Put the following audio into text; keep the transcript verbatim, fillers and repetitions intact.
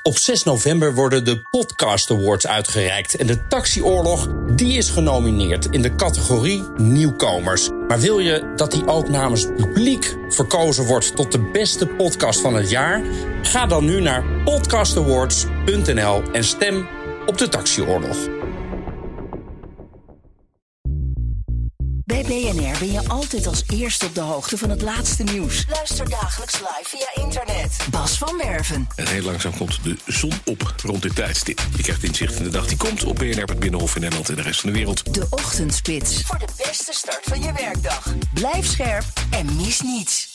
Op zes november worden de Podcast Awards uitgereikt. En de Taxioorlog, die is genomineerd in de categorie Nieuwkomers. Maar wil je dat die ook namens het publiek verkozen wordt tot de beste podcast van het jaar? Ga dan nu naar podcast awards punt n l en stem op de Taxioorlog. Bij B N R ben je altijd als eerste op de hoogte van het laatste nieuws. Luister dagelijks live via internet. Bas van Werven. En heel langzaam komt de zon op rond dit tijdstip. Je krijgt inzicht in de dag die komt op B N R, het Binnenhof in Nederland en de rest van de wereld. De Ochtendspits. Voor de beste start van je werkdag. Blijf scherp en mis niets.